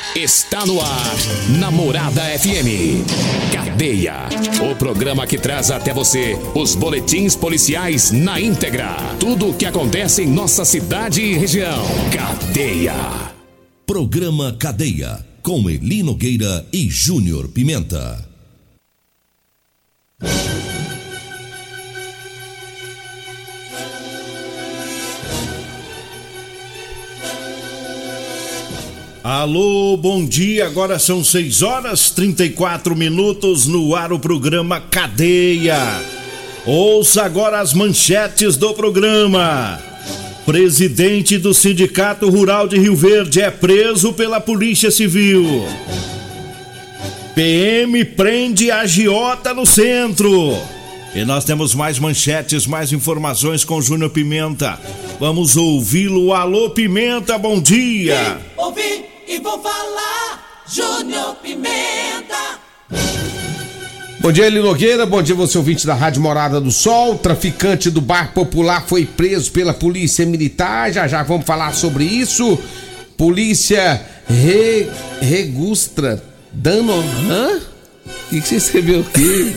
Está no ar, Namorada FM. Cadeia, o programa que traz até você os boletins policiais na íntegra. Tudo o que acontece em nossa cidade e região. Cadeia. Programa Cadeia, com Eli Nogueira e Júnior Pimenta. Alô, bom dia, agora são 6h34, no ar o programa Cadeia. Ouça agora as manchetes do programa. Presidente do Sindicato Rural de Rio Verde é preso pela Polícia Civil. PM prende agiota no centro. E nós temos mais manchetes, mais informações com Júnior Pimenta. Vamos ouvi-lo. Alô, Pimenta, bom dia. Ouvi e vou falar, Júnior Pimenta. Bom dia, Eli Nogueira, bom dia você ouvinte da Rádio Morada do Sol. Traficante do Bar Popular foi preso pela Polícia Militar, já vamos falar sobre isso. Polícia registra dano... Hã? O que você escreveu aqui?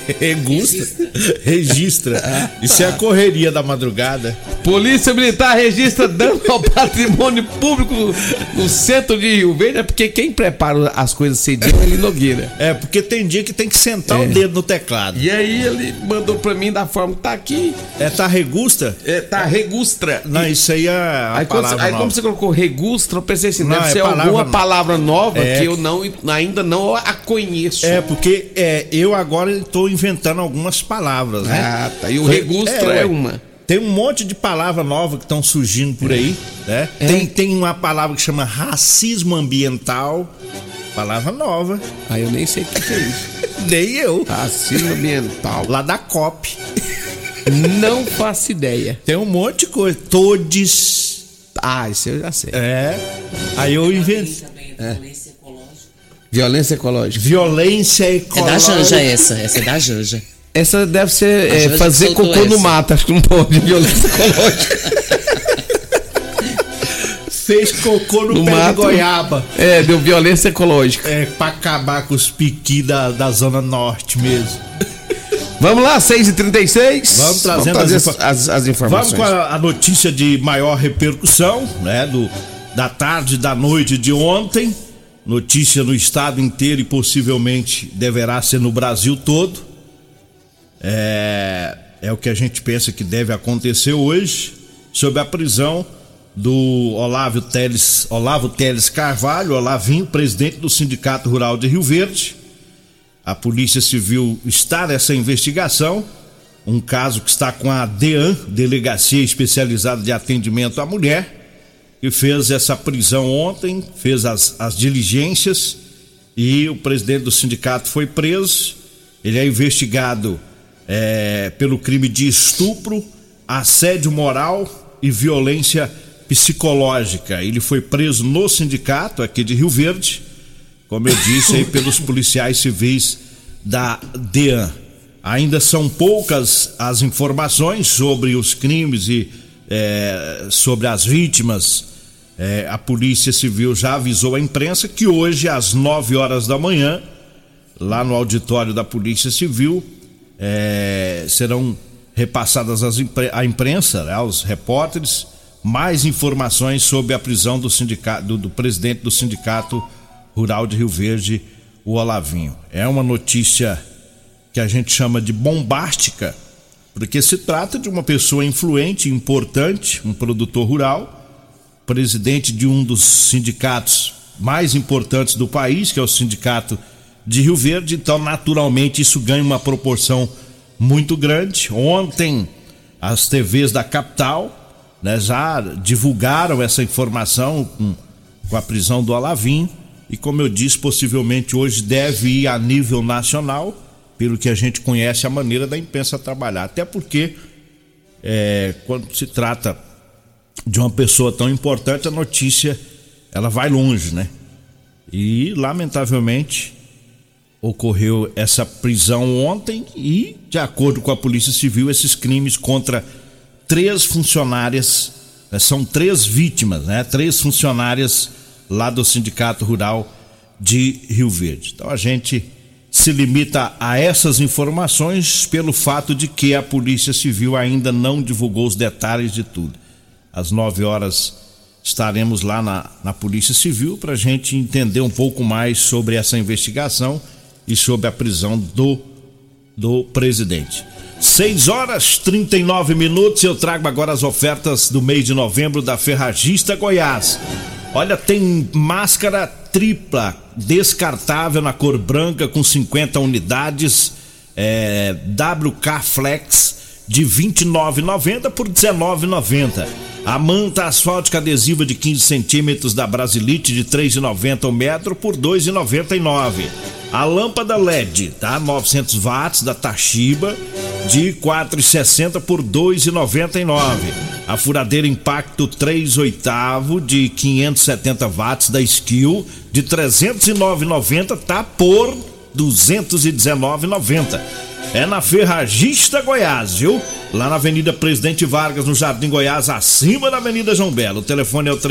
Registra. Isso é a correria da madrugada. Polícia Militar registra dano ao patrimônio público no centro de Rio Verde. É porque quem prepara as coisas cedinho é Eli Nogueira. É, porque tem dia que tem que sentar o dedo no teclado. E aí ele mandou pra mim da forma que tá aqui. Tá regusta? Tá regustra. Não, isso aí é a palavra nova. Aí como você colocou regustra, eu pensei assim, não, deve ser alguma palavra nova que eu ainda não a conheço. Porque eu agora estou inventando algumas palavras, né? Ah, tá. E o regustra é uma. Tem um monte de palavras novas que estão surgindo por aí, né? Tem uma palavra que chama racismo ambiental. Palavra nova. Eu nem sei o que é isso. Nem eu. Racismo ambiental. Lá da COP. Não faço ideia. Tem um monte de coisa. Todes. Isso eu já sei. Aí eu inventei. Violência ecológica. Violência ecológica. É da Janja essa é da Janja. Essa deve ser fazer cocô no mato, acho que não pode. Violência ecológica. Fez cocô no pé mato, de goiaba. Deu violência ecológica. Pra acabar com os piqui da Zona Norte mesmo. Vamos lá, 6h36. Vamos trazendo as informações. Vamos com a notícia de maior repercussão, né? Da tarde, da noite de ontem. Notícia no estado inteiro e possivelmente deverá ser no Brasil todo. É o que a gente pensa que deve acontecer hoje, sobre a prisão do Olavo Teles Carvalho, Olavinho, presidente do Sindicato Rural de Rio Verde. A Polícia Civil está nessa investigação, um caso que está com a DEAN, Delegacia Especializada de Atendimento à Mulher, que fez essa prisão ontem, fez as diligências e o presidente do sindicato foi preso. Ele é investigado pelo crime de estupro, assédio moral e violência psicológica. Ele foi preso no sindicato aqui de Rio Verde, como eu disse aí, pelos policiais civis da DEAN. Ainda são poucas as informações sobre os crimes e sobre as vítimas. A Polícia Civil já avisou a imprensa que hoje às 9h da manhã, lá no auditório da Polícia Civil, serão repassadas à imprensa, aos repórteres, mais informações sobre a prisão do presidente do Sindicato Rural de Rio Verde, o Olavinho. É uma notícia que a gente chama de bombástica, porque se trata de uma pessoa influente, importante, um produtor rural, presidente de um dos sindicatos mais importantes do país, que é o Sindicato de Rio Verde. Então, naturalmente, isso ganha uma proporção muito grande. Ontem, as TVs da capital, né, já divulgaram essa informação com a prisão do Olavinho. E, como eu disse, possivelmente hoje deve ir a nível nacional, pelo que a gente conhece a maneira da imprensa trabalhar. Até porque, quando se trata de uma pessoa tão importante, a notícia ela vai longe, né? E, lamentavelmente, ocorreu essa prisão ontem e, de acordo com a Polícia Civil, esses crimes contra 3 funcionárias, são 3 vítimas, né? 3 funcionárias lá do Sindicato Rural de Rio Verde. Então a gente se limita a essas informações pelo fato de que a Polícia Civil ainda não divulgou os detalhes de tudo. Às 9 horas estaremos lá na Polícia Civil para a gente entender um pouco mais sobre essa investigação e sobre a prisão do presidente. 6h39, eu trago agora as ofertas do mês de novembro da Ferragista Goiás. Olha, tem máscara tripla descartável na cor branca com 50 unidades, WK Flex de R$ 29,90 por R$ 19,90. A manta asfáltica adesiva de 15 centímetros da Brasilite de R$ 3,90 o metro por R$ 2,99. A lâmpada LED, tá? 900 watts da Toshiba de R$ 4,60 por R$ 2,99. A furadeira Impacto 3/8 de 570 watts da Skill de R$ 309,90 tá por R$ 219,90. É na Ferragista Goiás, viu? Lá na Avenida Presidente Vargas, no Jardim Goiás, acima da Avenida João Belo. O telefone é o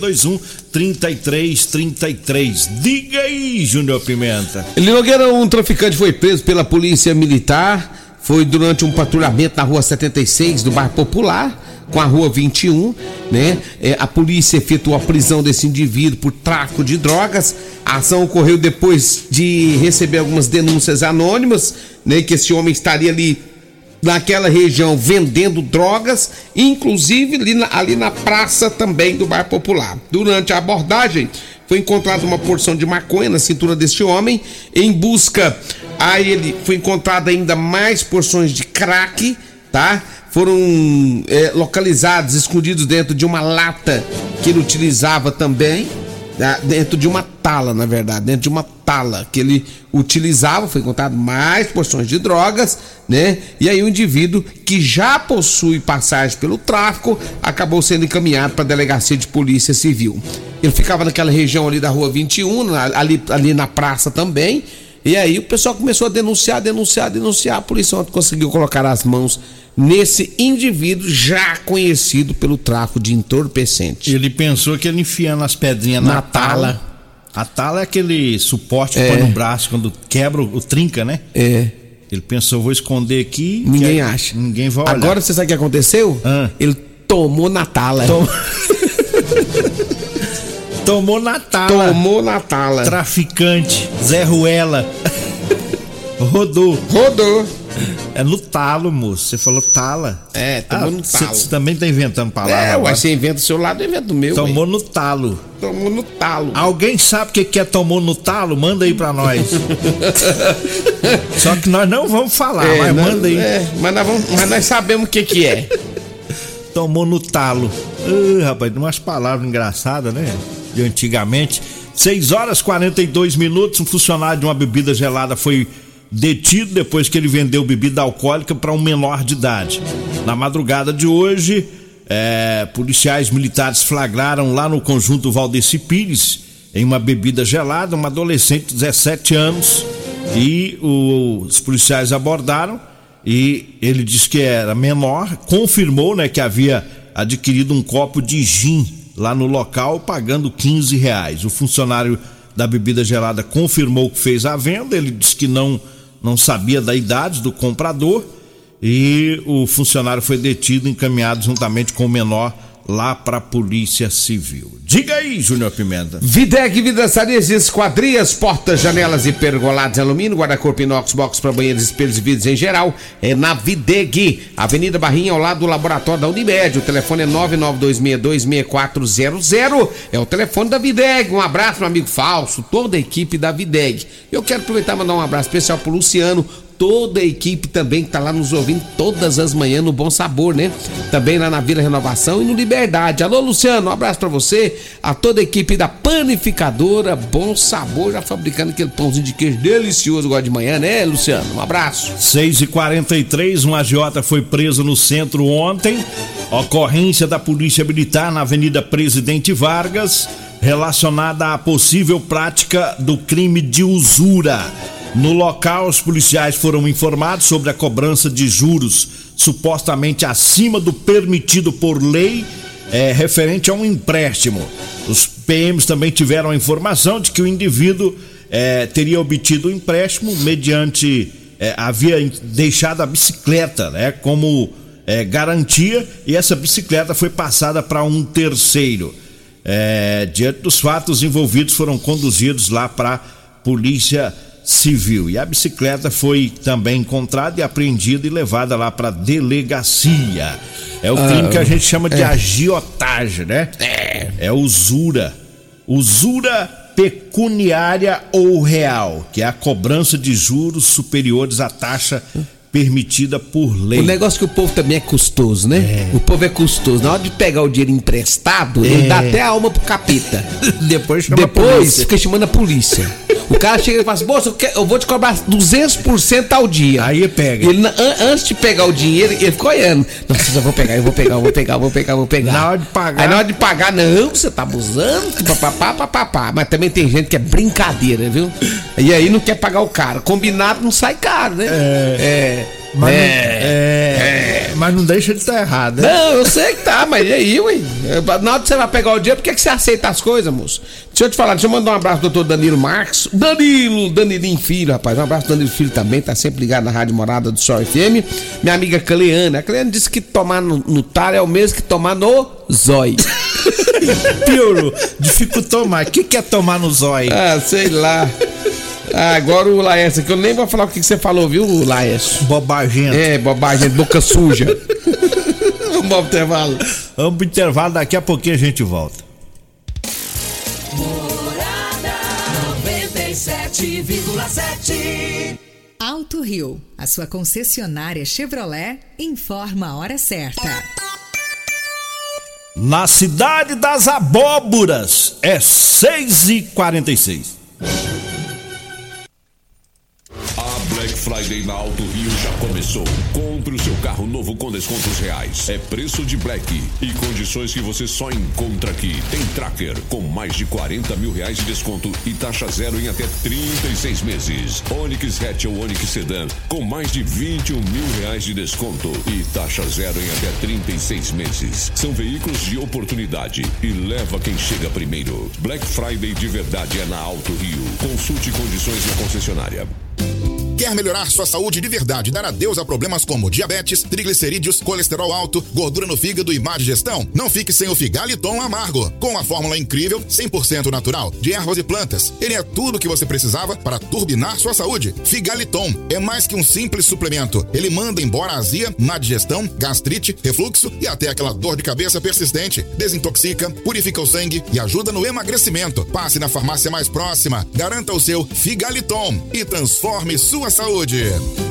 3621-3333. Diga aí, Júnior Pimenta. Linogueira, um traficante foi preso pela Polícia Militar. Foi durante um patrulhamento na Rua 76 do Bairro Popular com a Rua 21, né? A polícia efetuou a prisão desse indivíduo por tráfico de drogas. A ação ocorreu depois de receber algumas denúncias anônimas, né? Que esse homem estaria ali naquela região vendendo drogas, inclusive ali na praça também do Bairro Popular. Durante a abordagem, foi encontrada uma porção de maconha na cintura deste homem. Em busca a ele, foi encontrada ainda mais porções de crack, tá? Foram localizados, escondidos dentro de uma lata que ele utilizava também, dentro de uma tala, na verdade, dentro de uma tala que ele utilizava. Foi encontrado mais porções de drogas, né? E aí o indivíduo, que já possui passagem pelo tráfico, acabou sendo encaminhado para a Delegacia de Polícia Civil. Ele ficava naquela região ali da Rua 21, ali na praça também. E aí o pessoal começou a denunciar. A polícia ontem conseguiu colocar as mãos nesse indivíduo já conhecido pelo tráfico de entorpecente. Ele pensou que ele enfiando as pedrinhas na tala. A tala é aquele suporte que põe no braço quando quebra o trinca, né? Ele pensou, vou esconder aqui. Ninguém acha. Ninguém vai olhar. Agora você sabe o que aconteceu? Ele tomou na tala. Tomou na tala. Traficante, Zé Ruela. Rodou. É no talo, moço. Você falou tala. Tomou no talo. Você também tá inventando palavras. Você inventa do seu lado, eu invento do meu. Tomou no talo. Tomou no talo. Alguém sabe o que é tomou no talo? Manda aí pra nós. Só que nós não vamos falar, mas manda aí. Mas nós sabemos o que é. Tomou no talo. Rapaz, umas palavras engraçadas, né? De antigamente. 6h42, um funcionário de uma bebida gelada foi detido depois que ele vendeu bebida alcoólica para um menor de idade. Na madrugada de hoje, policiais militares flagraram lá no conjunto Valdeci Pires, em uma bebida gelada, uma adolescente de 17 anos, e os policiais abordaram e ele disse que era menor, confirmou, né, que havia adquirido um copo de gin lá no local, pagando R$15. O funcionário da bebida gelada confirmou que fez a venda. Ele disse que não sabia da idade do comprador, e o funcionário foi detido e encaminhado juntamente com o menor lá para a Polícia Civil. Diga aí, Júnior Pimenta. Videg Vidraçarias e Esquadrias, portas, janelas e pergolados em alumínio, guarda-corpo inox, box para banheiros, espelhos e vidros em geral. É na Videg, Avenida Barrinha, ao lado do laboratório da Unimed. O telefone é 992626400. É o telefone da Videg. Um abraço, meu amigo Falso, toda a equipe da Videg. Eu quero aproveitar e mandar um abraço especial pro Luciano, toda a equipe também que tá lá nos ouvindo todas as manhãs no Bom Sabor, né? Também lá na Vila Renovação e no Liberdade. Alô, Luciano, um abraço pra você, a toda a equipe da panificadora Bom Sabor, já fabricando aquele pãozinho de queijo delicioso agora de manhã, né, Luciano? Um abraço. 6h43, um agiota foi preso no centro ontem. Ocorrência da Polícia Militar na Avenida Presidente Vargas, relacionada à possível prática do crime de usura. No local, os policiais foram informados sobre a cobrança de juros supostamente acima do permitido por lei, referente a um empréstimo. Os PMs também tiveram a informação de que o indivíduo teria obtido o empréstimo mediante havia deixado a bicicleta, né, como garantia, e essa bicicleta foi passada para um terceiro. Diante dos fatos, envolvidos foram conduzidos lá para a Polícia Civil, e a bicicleta foi também encontrada e apreendida e levada lá para a delegacia. É o crime que a gente chama de agiotagem, né? É usura pecuniária ou real, que é a cobrança de juros superiores à taxa permitida por lei. O negócio que o povo também é custoso, né? O povo é custoso. Na hora de pegar o dinheiro emprestado, ele dá até a alma pro capeta. Depois Fica chamando a polícia. O cara chega e fala assim: moça, eu vou te cobrar 200% ao dia. Aí pega. Ele, antes de pegar o dinheiro, ele ficou olhando. Nossa, eu vou pegar. Na hora de pagar. Aí na hora de pagar, não, você tá abusando, papapá. Mas também tem gente que é brincadeira, viu? E aí não quer pagar o cara. Combinado não sai caro, né? Mas não deixa de estar errado, né? Não, eu sei que tá, mas e aí, ué? Na hora que você vai pegar o dinheiro, por que você aceita as coisas, moço? Deixa eu te falar, deixa eu mandar um abraço pro doutor Danilo Marques. Danilinho Filho, rapaz. Um abraço pro Danilo Filho também, tá sempre ligado na Rádio Morada do Sol FM. Minha amiga Cleana. A Cleana disse que tomar no talho é o mesmo que tomar no zói. Piorou, dificultou mais. O que é tomar no zói? Ah, sei lá. Agora o Laércio aqui, eu nem vou falar o que você falou, viu, Laércio? Bobagem. Bobagem, boca suja. Vamos ao intervalo. Vamos pro intervalo, daqui a pouquinho a gente volta. Morada 97,7. Alto Rio, a sua concessionária Chevrolet, informa a hora certa. Na cidade das abóboras, é 6h46. Black Friday na Alto Rio já começou. Compre o seu carro novo com descontos reais. É preço de Black e condições que você só encontra aqui. Tem Tracker com mais de 40 mil reais de desconto e taxa zero em até 36 meses. Onix Hatch ou Onix Sedan com mais de 21 mil reais de desconto e taxa zero em até 36 meses. São veículos de oportunidade e leva quem chega primeiro. Black Friday de verdade é na Alto Rio. Consulte condições na concessionária. Quer melhorar sua saúde de verdade e dar adeus a problemas como diabetes, triglicerídeos, colesterol alto, gordura no fígado e má digestão? Não fique sem o Figaliton Amargo. Com uma fórmula incrível, 100% natural, de ervas e plantas. Ele é tudo o que você precisava para turbinar sua saúde. Figaliton é mais que um simples suplemento. Ele manda embora a azia, má digestão, gastrite, refluxo e até aquela dor de cabeça persistente. Desintoxica, purifica o sangue e ajuda no emagrecimento. Passe na farmácia mais próxima, garanta o seu Figaliton e transforme sua saúde.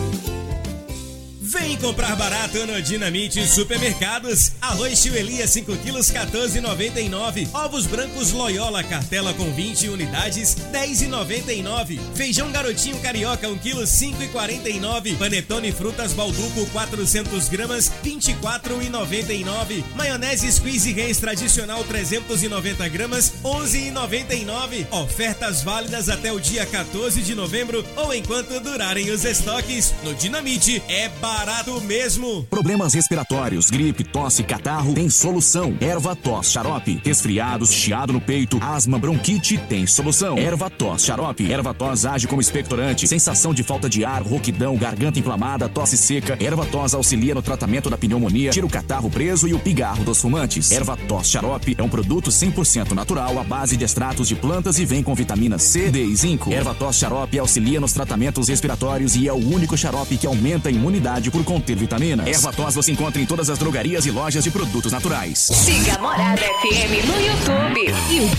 Vem comprar barato no Dinamite Supermercados. Arroz Tio Elias 5 quilos 14,99. Ovos brancos Loyola cartela com 20 unidades 10,99. Feijão Garotinho Carioca 1 quilo 5,49. Panetone Frutas Balduco 400 gramas 24,99. Maionese Squeeze Reis tradicional 390 gramas 11,99. Ofertas válidas até o dia 14 de novembro ou enquanto durarem os estoques. No Dinamite é barato mesmo. Problemas respiratórios, gripe, tosse, catarro, tem solução. Erva-tos Xarope. Resfriados, chiado no peito, asma, bronquite, tem solução. Erva-tos Xarope. Erva-tos age como expectorante. Sensação de falta de ar, rouquidão, garganta inflamada, tosse seca. Erva-tos auxilia no tratamento da pneumonia, tira o catarro preso e o pigarro dos fumantes. Erva-tos Xarope é um produto 100% natural à base de extratos de plantas e vem com vitamina C, D e zinco. Erva-tos Xarope auxilia nos tratamentos respiratórios e é o único xarope que aumenta a imunidade por conter vitaminas. Erva-tos você encontra em todas as drogarias e lojas de produtos naturais. Siga a Morada FM no YouTube.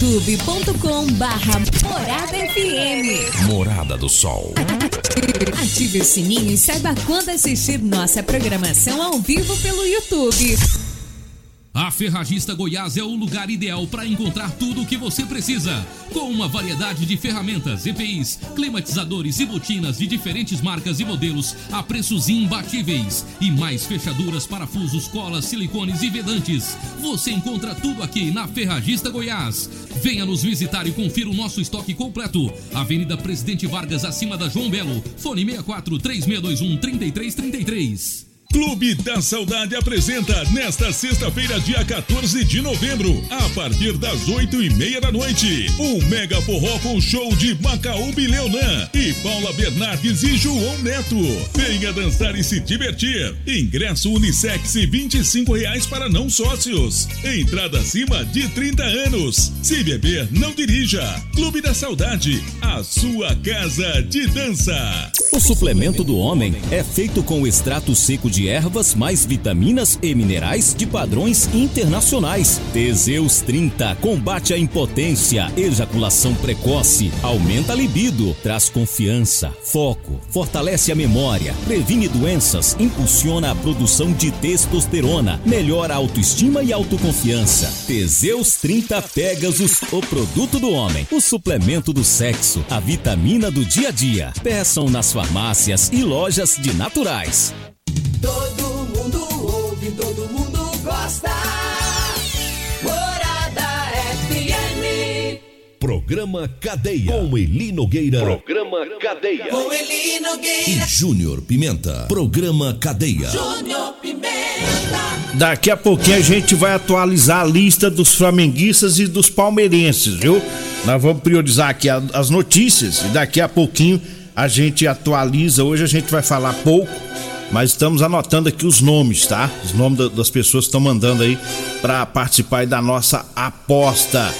youtube.com/Morada FM. Morada do Sol. Ative o sininho e saiba quando assistir nossa programação ao vivo pelo YouTube. A Ferragista Goiás é o lugar ideal para encontrar tudo o que você precisa. Com uma variedade de ferramentas, EPIs, climatizadores e botinas de diferentes marcas e modelos a preços imbatíveis. E mais fechaduras, parafusos, colas, silicones e vedantes. Você encontra tudo aqui na Ferragista Goiás. Venha nos visitar e confira o nosso estoque completo. Avenida Presidente Vargas, acima da João Belo. Fone 64 3621 3333. Clube da Saudade apresenta nesta sexta-feira, dia 14 de novembro, a partir das 8:30 da noite, um mega forró com show de Macaúbe Leonan e Paula Bernardes e João Neto. Venha dançar e se divertir. Ingresso unissex R$25 para não sócios. Entrada acima de 30 anos. Se beber, não dirija. Clube da Saudade, a sua casa de dança. O suplemento do homem é feito com extrato seco de ervas mais vitaminas e minerais de padrões internacionais. Teseus 30 combate a impotência, ejaculação precoce, aumenta a libido, traz confiança, foco, fortalece a memória, previne doenças, impulsiona a produção de testosterona, melhora a autoestima e autoconfiança. Teseus 30 Pegasus, o produto do homem, o suplemento do sexo, a vitamina do dia a dia. Peçam nas farmácias e lojas de naturais. Todo mundo ouve, todo mundo gosta. Morada FM. Programa Cadeia. Com Eli Nogueira. Programa Cadeia. Com Eli Nogueira E Júnior Pimenta. Programa Cadeia. Júnior Pimenta. Daqui a pouquinho a gente vai atualizar a lista dos flamenguistas e dos palmeirenses, viu? Nós vamos priorizar aqui as notícias e daqui a pouquinho a gente atualiza. Hoje a gente vai falar pouco, mas estamos anotando aqui os nomes, tá? Os nomes das pessoas que estão mandando aí para participar aí da nossa aposta.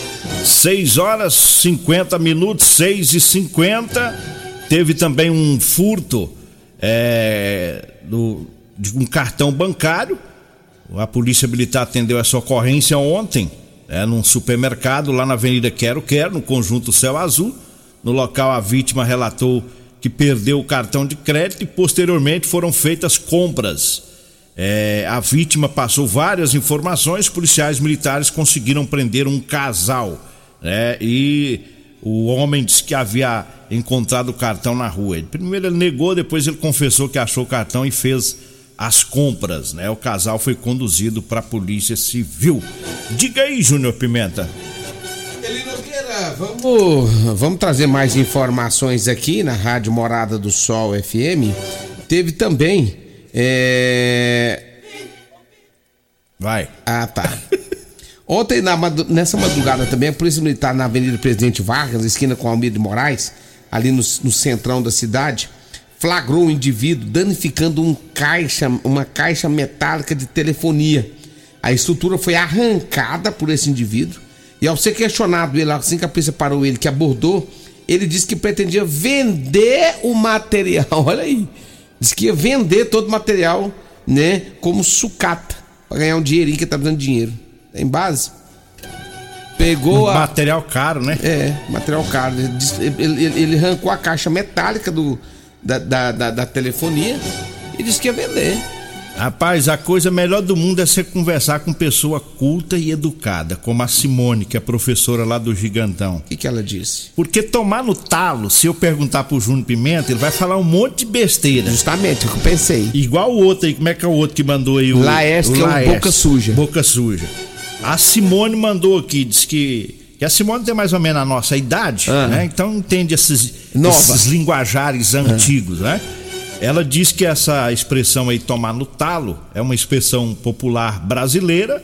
6h50, 6h50. Teve também um furto de um cartão bancário. A Polícia Militar atendeu essa ocorrência ontem, num supermercado lá na Avenida Quero, no conjunto Céu Azul. No local, a vítima relatou que perdeu o cartão de crédito e posteriormente foram feitas compras. A vítima passou várias informações, policiais militares conseguiram prender um casal, e o homem disse que havia encontrado o cartão na rua. Primeiro ele negou, depois ele confessou que achou o cartão e fez as compras, O casal foi conduzido para a Polícia Civil. Diga aí, Júnior Pimenta. Eli Nogueira, vamos trazer mais informações aqui na Rádio Morada do Sol FM. Teve também Vai. Ah, tá. Ontem, nessa madrugada também, a Polícia Militar na Avenida Presidente Vargas, esquina com Almir de Moraes, ali no centrão da cidade, flagrou um indivíduo danificando uma caixa metálica de telefonia. A estrutura foi arrancada por esse indivíduo e, ao ser questionado ele, assim que a polícia parou ele, que abordou, ele disse que pretendia vender o material. Olha aí, disse que ia vender todo o material, como sucata, para ganhar um dinheirinho, que tá precisando de dinheiro. Tem base? Pegou material caro, né? Material caro. Ele arrancou a caixa metálica da telefonia e disse que ia vender. Rapaz, a coisa melhor do mundo é você conversar com pessoa culta e educada, como a Simone, que é professora lá do Gigantão. O que ela disse? Porque tomar no talo, se eu perguntar pro Júnior Pimenta, ele vai falar um monte de besteira. Justamente, o que eu pensei. Igual o outro aí, como é que é o outro que mandou aí? O Laércio, que é o Boca Suja. Boca Suja. A Simone mandou aqui, diz que a Simone tem mais ou menos a nossa idade, Então entende esses linguajares antigos, Ela diz que essa expressão aí, tomar no talo, é uma expressão popular brasileira,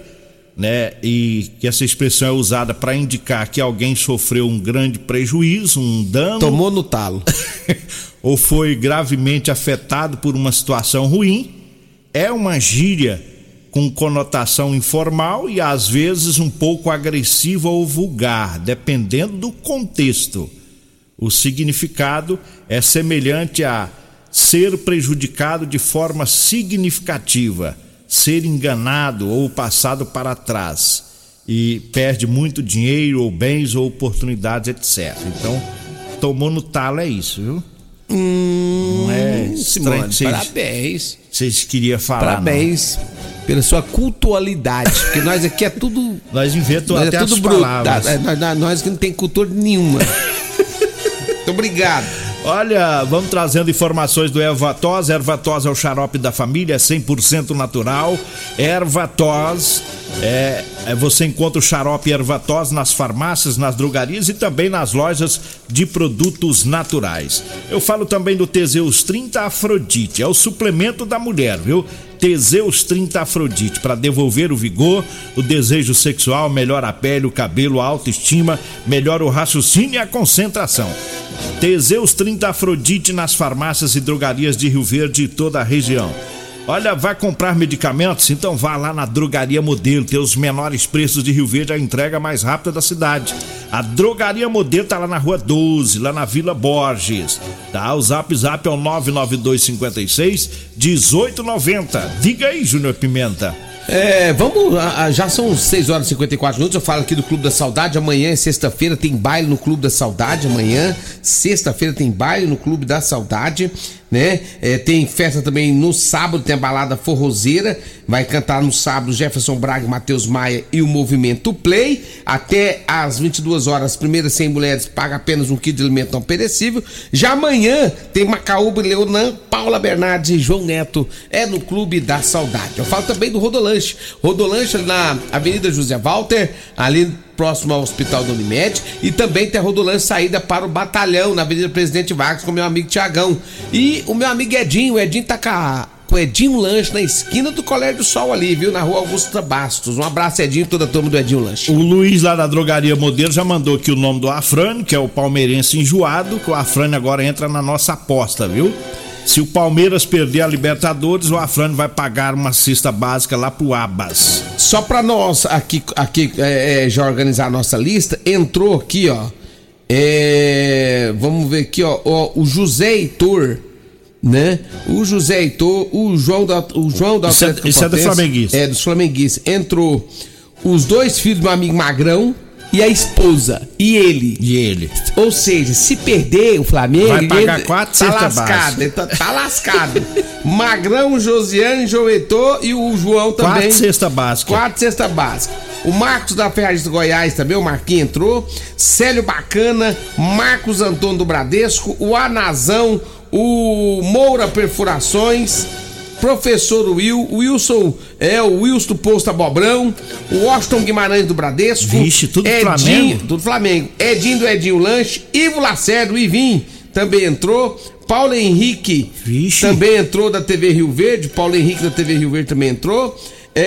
E que essa expressão é usada para indicar que alguém sofreu um grande prejuízo, um dano. Tomou no talo. Ou foi gravemente afetado por uma situação ruim. É uma gíria com conotação informal e às vezes um pouco agressiva ou vulgar, dependendo do contexto. O significado é semelhante a ser prejudicado de forma significativa, ser enganado ou passado para trás e perde muito dinheiro ou bens ou oportunidades, etc. Então, tomou no talo é isso, viu? Não é estranho. Parabéns. Vocês queriam falar. Parabéns pela sua cultualidade, porque nós aqui é tudo. Nós inventamos até as palavras. Nós que não tem cultura nenhuma. Muito obrigado. Olha, vamos trazendo informações do Ervatos. Ervatos é o xarope da família, é 100% natural. Ervatos Você encontra o xarope erva-tos nas farmácias, nas drogarias e também nas lojas de produtos naturais. Eu falo também do Teseus 30 Afrodite, é o suplemento da mulher, viu? Teseus 30 Afrodite, para devolver o vigor, o desejo sexual, melhora a pele, o cabelo, a autoestima, melhora o raciocínio e a concentração. Teseus 30 Afrodite nas farmácias e drogarias de Rio Verde e toda a região. Olha, vai comprar medicamentos? Então vá lá na Drogaria Modelo, tem os menores preços de Rio Verde, a entrega mais rápida da cidade. A Drogaria Modelo tá lá na Rua 12, lá na Vila Borges. Tá? O zap é o 99256-1890. Diga aí, Júnior Pimenta. Já são 6 horas e 54 minutos. Eu falo aqui do Clube da Saudade. Amanhã é sexta-feira, tem baile no Clube da Saudade. Amanhã, sexta-feira, tem baile no Clube da Saudade, né? Tem festa também no sábado, tem a balada forrozeira. Vai cantar no sábado Jefferson Braga, Matheus Maia e o Movimento Play. Até às 22 horas, as primeiras 100 mulheres pagam apenas 1 quilo de alimento não perecível. Já amanhã tem Macaúba, Leonan, Paula Bernardes e João Neto. É no Clube da Saudade. Eu falo também do Rodolanche. Rodolanche na Avenida José Walter, ali próximo ao Hospital da Unimed, e também tem a Rodolanche saída para o Batalhão, na Avenida Presidente Vargas, com o meu amigo Tiagão. E o meu amigo Edinho, o Edinho tá com o Edinho Lanche na esquina do Colégio do Sol ali, viu? Na Rua Augusta Bastos. Um abraço, Edinho, toda a turma do Edinho Lanche. O Luiz lá da Drogaria Modelo já mandou aqui o nome do Afrânio, que é o palmeirense enjoado, que o Afrânio agora entra na nossa aposta, viu? Se o Palmeiras perder a Libertadores, o Afrânio vai pagar uma cesta básica lá pro Abas. Só pra nós aqui já organizar a nossa lista, entrou aqui, ó. Vamos ver aqui, ó. O José Heitor, né? O José Heitor, o João da Atlético. Isso é do Flamenguista. É, dos Flamenguistas. Entrou os 2 filhos do meu amigo Magrão e a esposa. E ele. Ou seja, se perder o Flamengo, vai pagar 4 cestas básicas. Tá lascado. Magrão, Josiane, João Heitor e o João também. 4 cestas básicas. 4 cestas básicas. O Marcos da Ferragista Goiás também, o Marquinhos entrou. Célio Bacana, Marcos Antônio do Bradesco, o Anazão, o Moura Perfurações, Professor Will, o Wilson do Posto Abobrão, o Washington Guimarães do Bradesco. Vixe, tudo Edinho, Flamengo. Tudo Flamengo. Edinho do Edinho Lanche, Ivo Lacerda, o Ivim também entrou. Paulo Henrique também entrou da TV Rio Verde. Paulo Henrique da TV Rio Verde também entrou.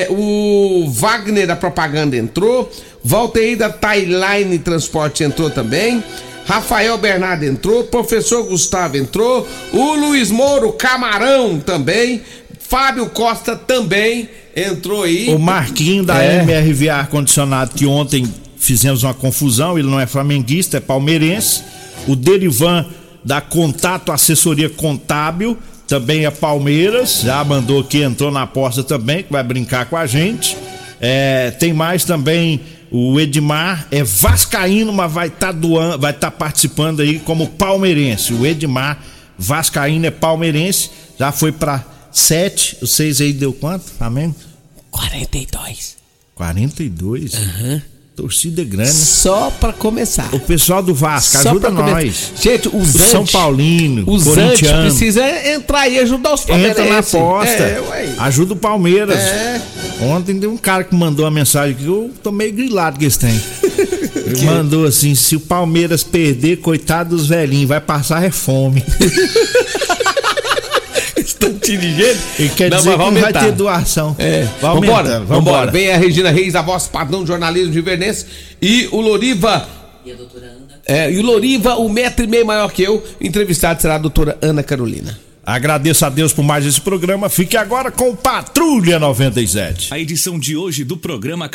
O Wagner da Propaganda entrou. Valteir da Timeline Transporte entrou também. Rafael Bernardo entrou. Professor Gustavo entrou. O Luiz Moro Camarão também. Fábio Costa também entrou aí. O Marquinho da MRV Ar-Condicionado, que ontem fizemos uma confusão, ele não é flamenguista, é palmeirense. O Derivan da Contato Assessoria Contábil, também é Palmeiras, já mandou aqui, entrou na aposta também, que vai brincar com a gente. Tem mais também o Edmar, é vascaíno, mas vai estar participando aí como palmeirense. O Edmar vascaíno é palmeirense, já foi pra 7, o 6 aí deu quanto, Flamengo? 42. 42? Aham. Torcida grande. Só pra começar. O pessoal do Vasco, ajuda nós. Gente, os São Paulino, os corintiano. Precisa entrar aí e ajudar os palmeirenses. Entra na aposta. Ajuda o Palmeiras. Ontem tem um cara que mandou uma mensagem que eu tô meio grilado que eles têm. Ele mandou assim: se o Palmeiras perder, coitado dos velhinhos, vai passar fome. Estão inteligentes. E quer dizer que vai ter doação. Vambora. Vem a Regina Reis, a voz padrão do jornalismo rivernense. E o Loriva. E a doutora Ana. E o Loriva, 1,5 m maior que eu. Entrevistado será a doutora Ana Carolina. Agradeço a Deus por mais esse programa. Fique agora com Patrulha 97. A edição de hoje do programa